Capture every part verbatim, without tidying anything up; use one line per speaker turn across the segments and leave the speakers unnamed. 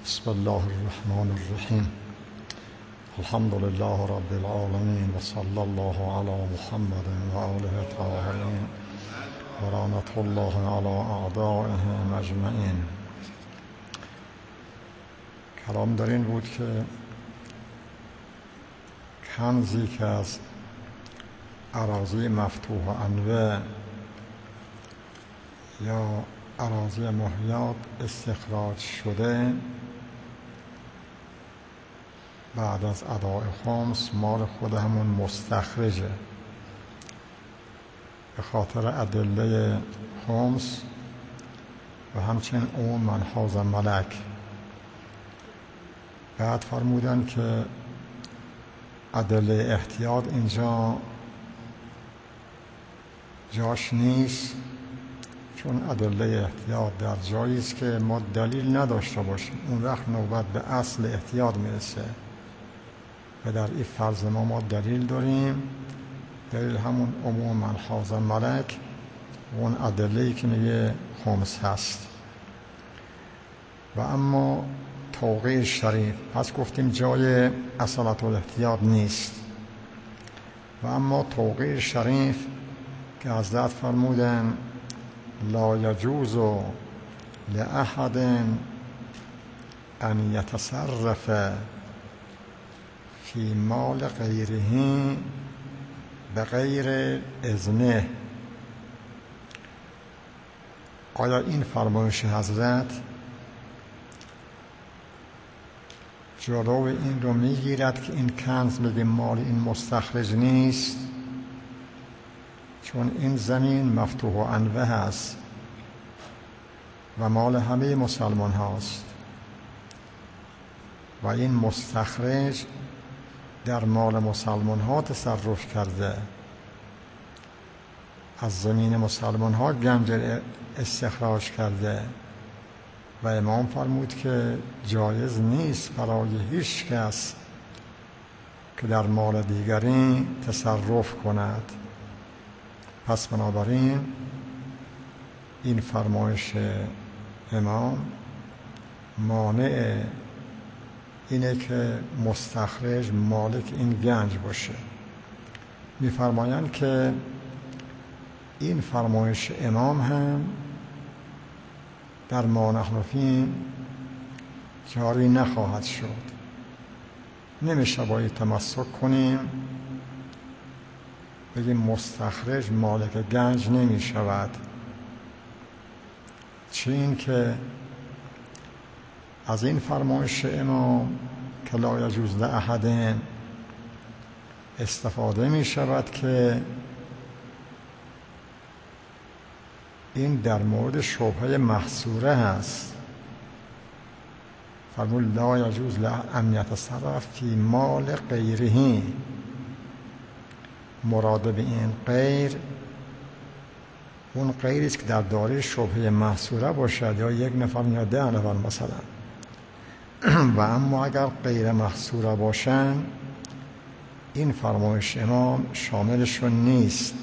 بسم الله الرحمن الرحیم. الحمد لله رب العالمین و صلی الله علی محمد و آله الطاهرین و لعنة الله علی اعدائهم اجمعین. کلام در این بود که کنزی که از اراضی مفتوح انواع یا اراضی محیات استخراج شده بعد از اداء خمس مال خود همون مستخرجه، به خاطر ادله خمس و همچنین اون من حاز ملک. بعد فرمودن که ادله احتیاط اینجا جاش نیست، چون ادله احتیاط در جایی است که ما دلیل نداشته باشیم، اون وقت نوبت به اصل احتیاط میرسه و در این فرض ما ما دلیل داریم. دلیل همون عموم من حاز ملک و اون ادله‌ای که میگه خمس هست. و اما توقیع شریف، پس گفتیم جای اصالت الاحتیاط نیست. و اما توقیع شریف که حضرت فرمودن لا یجوز لأحد ان یتصرف فی مال غیره بغیر اذنه. آیا این فرمایش حضرت جلو این رو میگیرد که این کنز بگه مال این مستخرج نیست؟ چون این زمین مفتوح و انوه هست و مال همه مسلمان هاست و این مستخرج در مال مسلمان ها تصرف کرده، از زمین مسلمان ها گنج استخراج کرده و امام فرمود که جایز نیست برای هیچ کس که در مال دیگری تصرف کند. پس بنابراین این فرمایش امام مانع اینه که مستخرج مالک این گنج باشه. می‌فرمایند که این فرمایش امام هم در ما نحن فیه جاری نخواهد شد. نمیشه باید تمسک کنیم بگیم مستخرج مالک گنج نمی شود، چه این که از این فرمایش امام که لا یجوز لأحد استفاده می شود که این در مورد شبهه محصوره هست. فرمود لا یجوز ان یتصرف فی مال غیره. مراد به این غیر اون غیری است که در دایره شبهه محصوره باشد، یا یک نفر یا ده نفر مثلا. و اما اگر غیر محصوره باشن این فرمایش امام شاملشون نیست.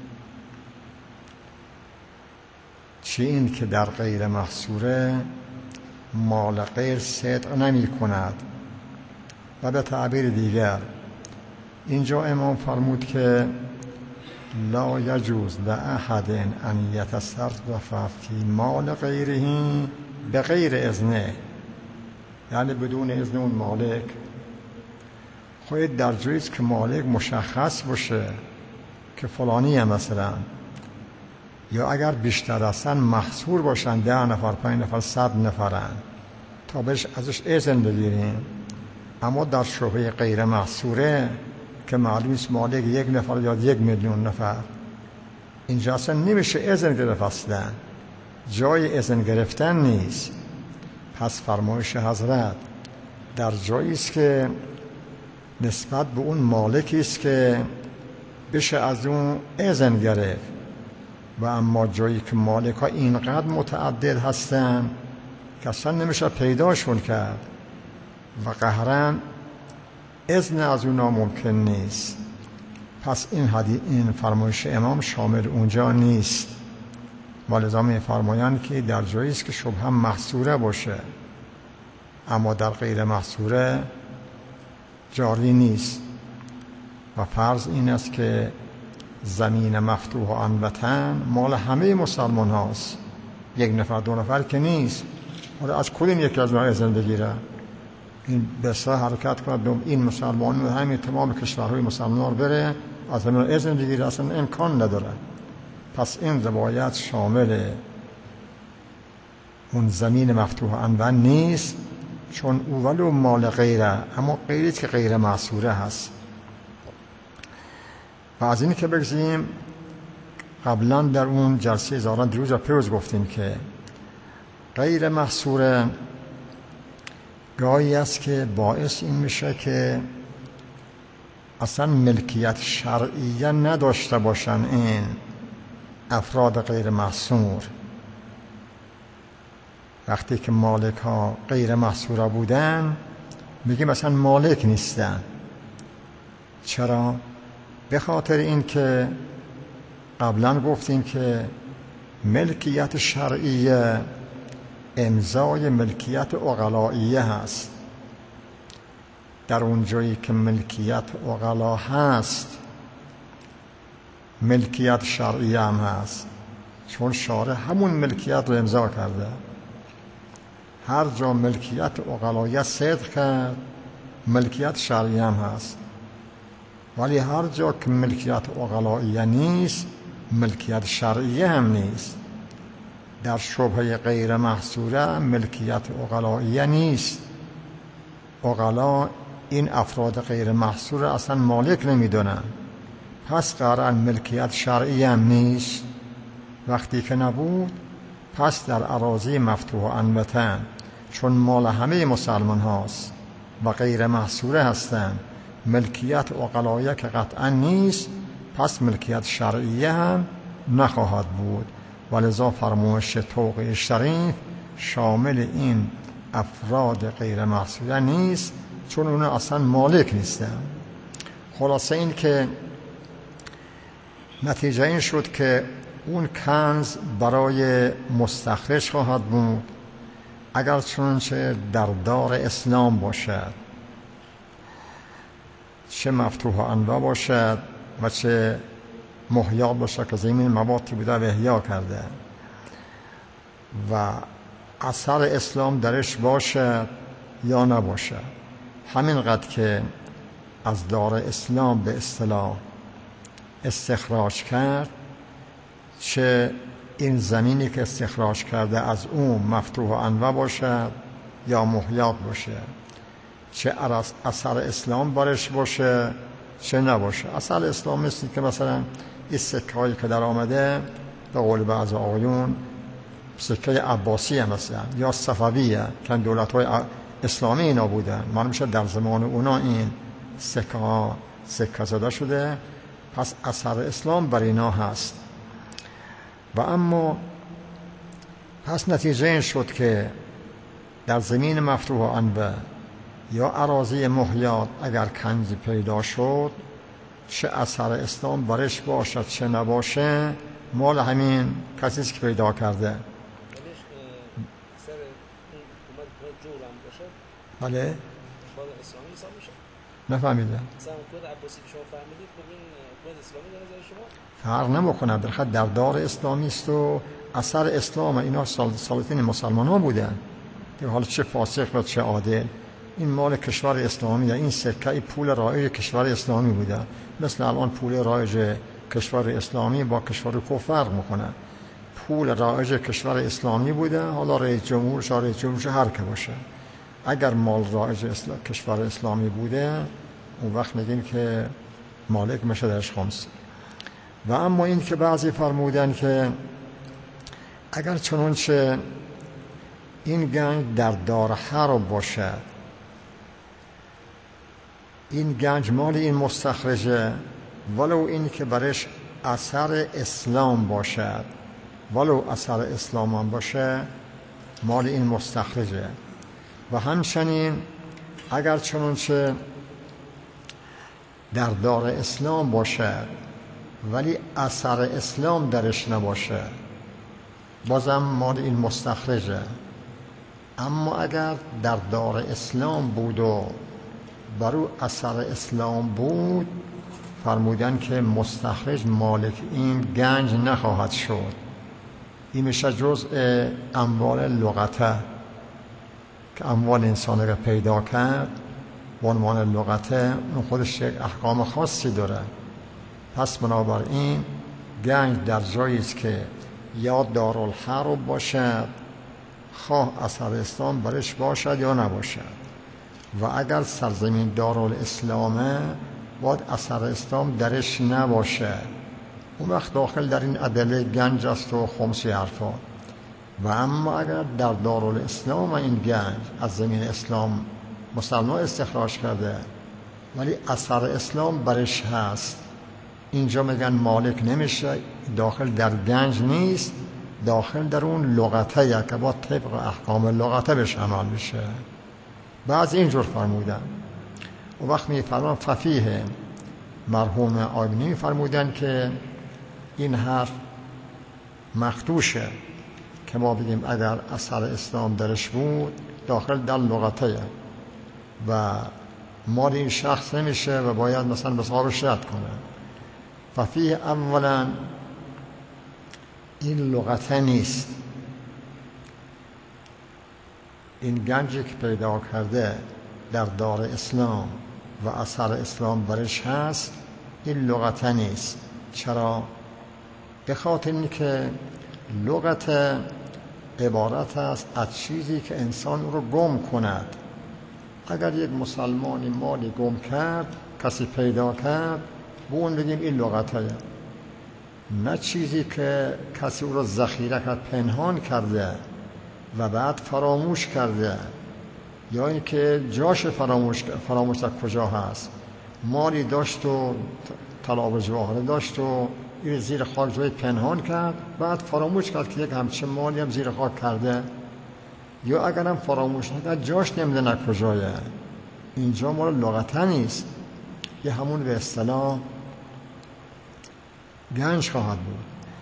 چه این که در غیر محصوره مال غیر صدق نمی کند. و به تعبیر دیگر اینجا امام فرمود که لا یجوز لأحد ان یتصرف فی مال غیره بغیر اذنه، یعنی بدون اذن اون مالک. خواهید در جاییست که مالک مشخص باشه که فلانیه مثلا، یا اگر بیشتر هستن محصور باشن، ده نفر پنج نفر صد نفرن، تا بهش ازش اذن بگیریم. اما در شبهه غیر محصوره که معلوم است مالک یک نفر یا یک میلیون نفر، اینجا اصلا نمیشه اذن گرفت، اصلا جای اذن گرفتن نیست. پس فرمایش حضرت در جایی است که نسبت به اون مالکی است که بشه از اون اذن گرفت. و اما جایی که مالک ها اینقدر متعدد هستن که اصلا نمیشه پیداشون کرد و قهرن اذن از اون ناممکن نیست، پس این حدیث این فرمایش امام شامل اونجا نیست. ولذا می‌فرمایند که در جایی است که شبهه محصوره باشه اما در غیر محصوره جاری نیست. و فرض این است که زمین مفتوح و عنوتن مال همه مسلمان هاست، یک نفر دو نفر که نیست. حالا از کدین یکی از اونها اذن بگیره، این بسا حرکت کنه این مسلمان و همین تمام کشورهای مسلمان رو بره از همین اذن بگیره، اصلا امکان نداره. پس این روایت شامل اون زمین مفتوح و عنوت نیست، چون او ولو مال غیره، اما غیری که غیر محصوره هست. و از این که بگذاریم، قبلا در اون جلسه زاران دیروز و پیروز گفتیم که غیر محصوره گاهی است که باعث این میشه که اصلا ملکیت شرعیه نداشته باشن این افراد غیر محصور. وقتی که مالک ها غیر محصوره بودن میگیم مثلا مالک نیستن. چرا؟ به خاطر این که قبلا گفتیم که ملکیت شرعیه امضای ملکیت عقلائیه هست. در اون جایی که ملکیت عقلا هست ملکیت شرعیه هم هست، چون شارع همون ملکیت رو امضا کرده. هر جا ملکیت عقلائیه صدق کرد ملکیت شرعیه هم هست، ولی هر جا که ملکیت عقلائیه نیست ملکیت شرعیه هم نیست. در شبهه غیر محصوره ملکیت عقلائیه نیست. عقلا این افراد غیر محصور اصلا مالک نمیدونن، پس قرار ملکیت شرعی هم نیست. وقتی که نبود پس در اراضی مفتوح و عنوتن، چون مال همه مسلمان هاست و غیر محصوره هستن، ملکیت عقلائیه که قطعا نیست، پس ملکیت شرعیه هم نخواهد بود. ولذا فرمایش توقیع شریف شامل این افراد غیر محصوره نیست، چون اون اصلا مالک نیستن. خلاصه این که نتیجه این شد که اون کنز برای مستخرج خواهد بود اگر چنانچه در دار اسلام باشد، چه مفتوح و عنوه باشد و چه محیاب باشد که زمین موادی بوده و احیا کرده و اثر اسلام درش باشد یا نباشد. همینقدر که از دار اسلام به اصطلاح استخراج کرد، چه این زمینی که استخراج کرده از اون مفتوح و عنوه باشد یا محیاب باشه، چه اثر اسلام برش باشه چه نباشه. اثر اسلام مثل که مثلا این سکه هایی که در آمده به قول بعض آقایون سکه عباسی هم مثلا یا صفویه که دولت های اسلامی اینا بودن، معلوم میشه در زمان اونا این سکه ها سکه زده شده، پس اثر اسلام بر اینا هست. و اما پس نتیجه این شد که در زمین مفتوح و عنوه یا اراضی محیات اگر کنزی پیدا شد، چه اثر اسلام برش باشد چه نباشه، مال همین کسی که پیدا کرده. بله؟
کود اسلامی حساب میشه؟
نفهمیدم.
مثلا کود عباسی که شما فهمیدید ببین کود اسلامی در نظر شما؟
فرق نمیکنه، در خود در دار اسلامی است و اثر اسلام. اینا سلاطین مسلمان ها بودن که حالا چه فاسق و چه عادل این مال کشور اسلامی ده. این سکه پول رایج کشور اسلامی بوده، مثل الان پول رایج کشور اسلامی با کشور کفر فرق میکنه. پول رایج کشور اسلامی بوده، حالا رئیس جمهور شاه رئیس جمهور هر که باشه، اگر مال رایج اسلام کشور اسلامی بوده اون وقت میگیم که مالک میشه درش خمس. و اما این که بعضی فرمودن که اگر چنانچه این گنج در دار حرب باشد، این گنج مال این مستخرجه، ولو این که برش اثر اسلام باشد، ولو اثر اسلام هم باشه مال این مستخرجه. و همچنین اگر چنانچه در دار اسلام باشد ولی اثر اسلام درش نباشه، بازم مال این مستخرجه. اما اگر در دار اسلام بود و بر او اثر اسلام بود، فرمودن که مستخرج مالک این گنج نخواهد شد. این میشه جزء اموال لغته که اموال انسان را پیدا کرد به عنوان لغته، اون خودش یک احکام خاصی داره. پس بنابراین گنج در جایی است که یا دارالحرب باشد، خواه اثر اسلام برش باشد یا نباشد، و اگر سرزمین دارالاسلامه باید اثر اسلام درش نباشه، اون وقت داخل در این عدله گنج است و خمسی حرفا. و اما اگر در دارالاسلام این گنج از زمین اسلام مسلمان استخراج کرده ولی اثر اسلام برش هست، اینجا میگن مالک نمیشه، داخل در گنج نیست، داخل در اون لغته یا که با طبق احکام لغته بهش عمل بشه. بعض اینجور فرمودن. و وقت میفرمان ففیه، مرحوم آیبنی میفرمودن که این حرف مخدوشه که ما بگیم اگر اثر اسلام درش بود داخل در لغته و مال این شخص نمیشه و باید مثلا به صاحبش رد کنه. ففیه اولا این لغته نیست، این گنجی که پیدا کرده در دار اسلام و اثر اسلام برش هست، این لغته نیست. چرا؟ به خاطر این که لغت عبارت است از چیزی که انسان رو گم کند. اگر یک مسلمانی مالی گم کرد، کسی پیدا کرد، به اون بگیم این لغته، نه چیزی که کسی او رو ذخیره کرد، پنهان کرده و بعد فراموش کرده، یا اینکه جاش فراموش فراموش در کجا هست. مالی داشت و طلا و جواهر داشت و این زیر خاک جای پنهان کرد، بعد فراموش کرد که یک همچین مالی هم زیر خاک کرده، یا اگر هم فراموش نکرد جاش نمیدونه کجایه. اینجا مال لغته نیست، یه همون به اصطلاح گنج خواهد بود.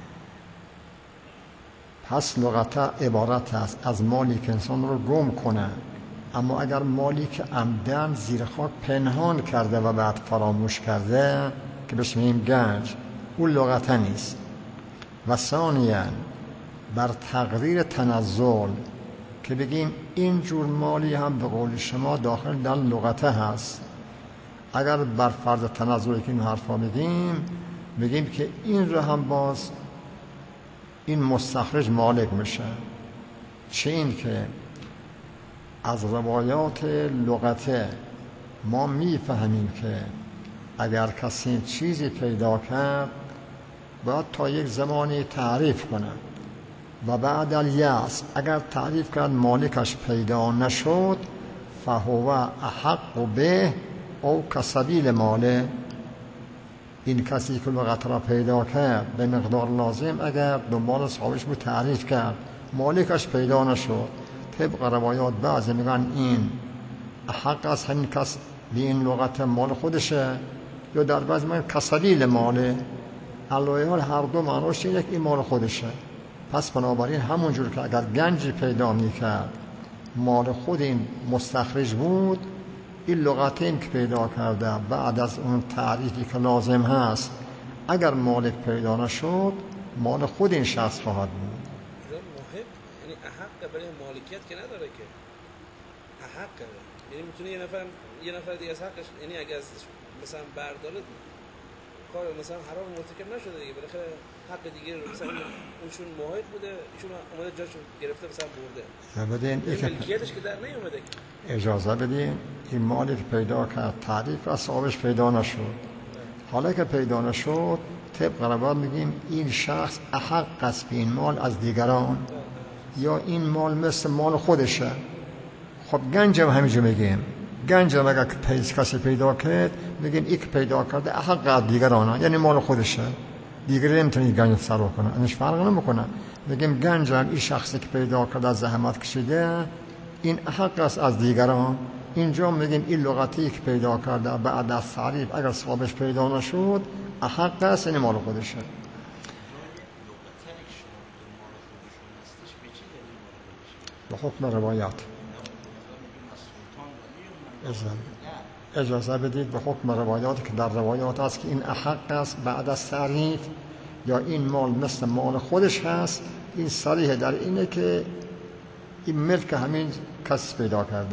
پس لغته عبارت است از مالی که انسان رو گم کنه، اما اگر مالی که عمدن زیر خاک پنهان کرده و بعد فراموش کرده که بهش میگیم گنج، اون لغته نیست. و ثانیاً بر تقدیر تنزل که بگیم این جور مالی هم به قول شما داخل در لغته هست، اگر بر فرض تنزلی که این حرفا بگیم بگیم که این رو هم باز این مستخرج مالک میشه. چه این که از روایات لغته ما میفهمیم که اگر کسی چیزی پیدا کرد باید تا یک زمانی تعریف کنه و بعد الیأس اگر تعریف کرد مالکش پیدا نشد، فهو احق به او کسبیل ماله. این کسی که لغت را پیدا کرد به مقدار لازم اگر دنبال صاحبش بود تعریف کرد، مالکش پیدا نشد، طبق روایات بعضی میگن این حق از همین کس به این لغت مال خودشه، یا در بعضی میگن کسبیل ماله. علایه هر دو معناش اینه که این مال خودشه. پس بنابراین همونجور که اگر گنجی پیدا میکرد مال خود این مستخرج بود، این لغتین که پیدا کرده بعد از اون تعریفی که لازم هست اگر مالک پیدا نشد مال خود این شخص خواهد بود.
محق یعنی احق برای مالکیت که نداره که احق، یعنی میتونه یه نفر یه نفر دیگه از حقش، یعنی اگه از مثلا برداره کار مثلا حرام مرتکب نشده دیگه، بالاخره حق دیگه رو مثلا اونشون محق بوده، ایشون اومده جاشو گرفته مثلا برده،
بدین
ملکیتش که در نیومده.
اجازه بدین این مالی که پیدا کرد تعریف از صاحبش پیدا نشد، حالا که پیدا نشد طبق روایات میگیم این شخص احق است به این مال از دیگران، یا این مال مثل مال خودشه. خب گنج هم همینجا میگیم، گنج هم اگر کسی پیدا کرد میگیم این که پیدا کرده احق از دیگران، یعنی مال خودشه، دیگری نمیتونه گنج سر کنه، اینش فرق نمیکنه. میگیم گنج هم این شخصی که پیدا کرده از زحمت کشیده این احق است از دیگران. اینجا میگیم این لغتی که پیدا کرده بعد از تعریف اگر صاحبش پیدا نشد احق است، یعنی مال خودشه. حکم روایات اجازه بدید به حکم روایات که در روایات است که این احق است بعد از تعریف یا این مال مثل مال خودش هست. این صریح در اینه که این ملک همین کس پیدا کرده.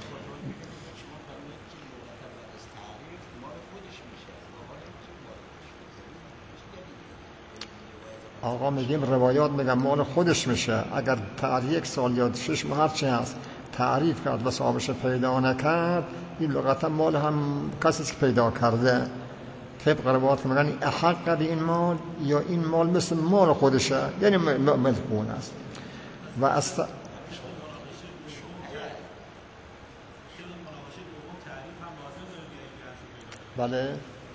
آقا میگیم روایات میگم مال خودش میشه. اگر تعریف یک سال یا شش ماه هرچی هست تعریف کرد و صاحبش پیدا نکرد، این لغتا مال هم کسی که پیدا کرده. طبق روایات که میگن این احق به این مال یا این مال مثل مال خودشه، یعنی ملک اون است. و است بله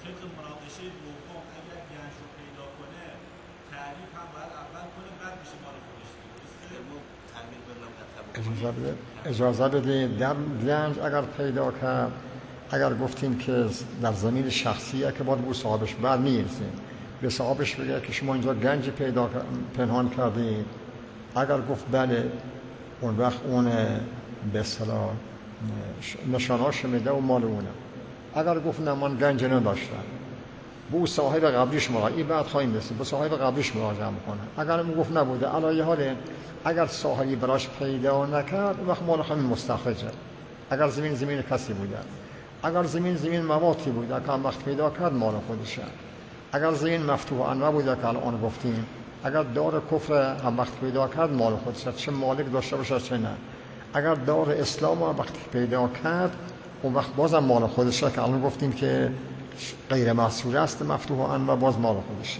اجازه بده در گنج اگر پیدا کرد، اگر گفتیم که در زمین شخصیه که باید بو صاحبش بر میرسیم به صاحبش بگه که شما اینجا گنج پیدا پنهان کردید، اگر گفت بله اون وقت اون به اصطلاح نشاناش میده و مال اونه. اگر گفت نه من گنج نداشتم، بو صاحب قبلیش مراجعه این بعد خواهیم رسید به صاحب قبلیش مراجعه میکنه. اگر اون گفت نبوده علایه حال اگر صاحبی براش پیدا نکرد وقت مال همین مستخرجه. اگر زمین زمین کسی بوده، اگر زمین زمین مواتی بوده که هم وقت پیدا کرد مال خودشه. اگر زمین مفتوح انواع بوده که الان گفتیم، اگر دار کفر هم وقت پیدا کرد مال خودشه، چه مالک داشته باشه چه نه. اگر دار اسلام هم وقت پیدا کرد اون وقت بازم مال خودشه که الان گفتیم که غیر محصور است، مفتوح انواع باز مال خودشه.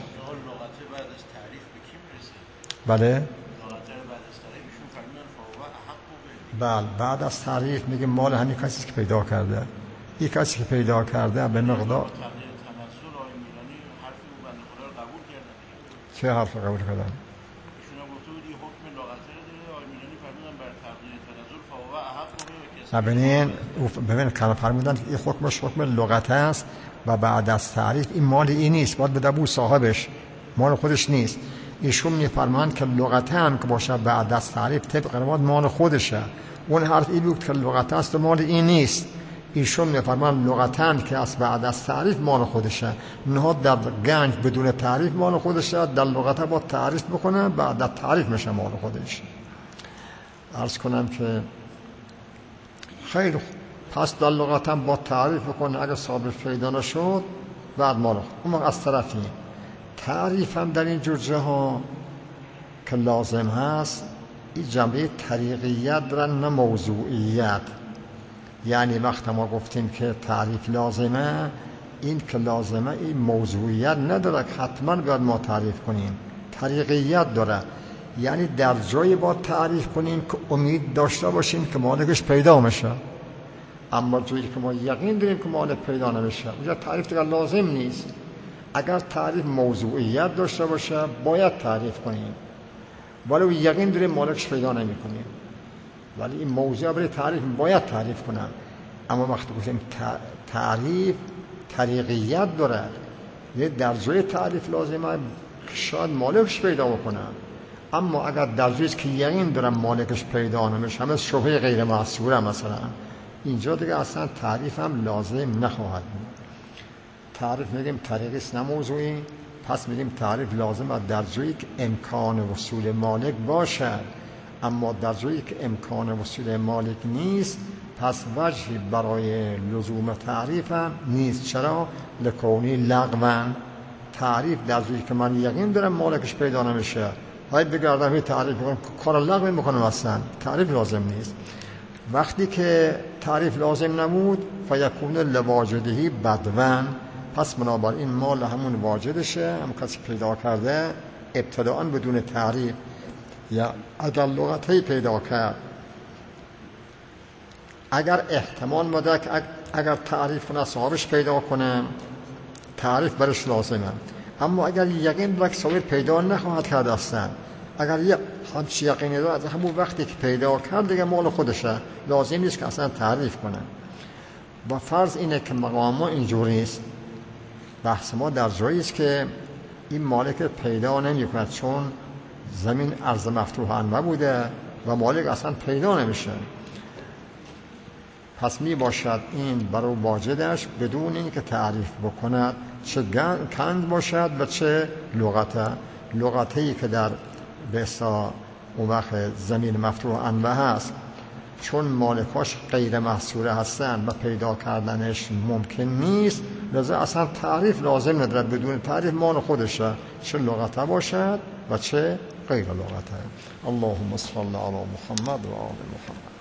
بله بله بعد از تعریف میگه مال همین کسی که پیدا کرده. این کسی که پیدا کرده به مقدار چه حرف قبول کردن؟ ببینین ببین که فرمودن این حکمش حکم لغت است و بعد از تعریف این مال این نیست، باید بده بو صاحبش، مال خودش نیست. ایشون میفرمایند که لغت هم که باشه بعد از تعریف طبق روایات مال خودشه. اون حرف این بود که لغت است و مال این نیست. ایشون میفرمایند لغتاً که از بعد از تعریف مال خودشه، نه در گنج بدون تعریف مال خودشه، در لغت با تعریف بکنه بعد از تعریف میشه مال خودش. عرض کنم که خیلی پس در لغتاً با تعریف بکنه، اگر ثابت پیدا نشد بعد مال خود. اما از طرفی تعریف هم در این جور جاها که لازم هست این جنبه طریقیت دارن نه موضوعیت. یعنی وقت ما گفتیم که تعریف لازمه، این که لازمه این موضوعیت نداره که حتما باید ما تعریف کنیم، طریقیت داره. یعنی در جایی باید تعریف کنیم که امید داشته باشیم که مالکش پیدا میشه، اما جایی که ما یقین داریم که مالک پیدا نمیشه اونجا تعریف دیگر لازم نیست. اگر تعریف موضوعیت داشته باشه باید تعریف کنیم، ولی یقین داریم مالکش پیدا نمی کنیم، ولی این موضوع برای تعریف باید تعریف کنم. اما وقتی گفتیم تعریف طریقیت داره، یه در جای تعریف لازمه که شاید مالکش پیدا بکنم، اما اگر در جایی که یقین دارم مالکش پیدا نمیشه، همه شبهه غیر محصوره مثلا، اینجا دیگه اصلا تعریف هم لازم نخواهد بود. تعریف میگیم طریقی است نه موضوعی، پس میگیم تعریف لازمه در جایی که امکان وصول مالک باشد، اما در جایی که امکان وصول مالک نیست پس وجهی برای لزوم تعریف هم نیست. چرا؟ لکونی لغوا. تعریف در جایی که من یقین دارم مالکش پیدا نمیشه، باید بگردم این تعریف کنم، کار لغو میکنم، اصلا تعریف لازم نیست. وقتی که تعریف لازم نبود فیکون لواجدهی بدون، پس بنابراین مال همون واجدشه، هم کسی پیدا کرده ابتداءً بدون تعریف. یا اگر لغتی پیدا کرد، اگر احتمال بده که اگر تعریف کنه صاحبش پیدا کنه تعریف برش لازمه، اما اگر یقین بده که صاحب پیدا نخواهد کرد اصلا، اگر یک همچی یقینی داره از همون وقتی که پیدا کرد دیگه مال خودشه، لازم نیست که اصلا تعریف کنه. با فرض اینه که مقام ما اینجوری است، بحث ما در جایی است که این مالک پیدا نمی کند، چون زمین عرض مفتوح انواع بوده، و مالک اصلا پیدا نمیشه. پس می باشد این برای واجدش بدون این که تعریف بکند، چه کند باشد و چه لغته. لغتهی که در بسا اون وقت زمین مفتوح انوه هست، چون مالکاش غیر محصوره هستن و پیدا کردنش ممکن نیست، لذا اصلا تعریف لازم نداره. بدون تعریف مان خودشه، چه لغته باشد و چه غیر لغته. اللهم صل علی محمد و آل محمد.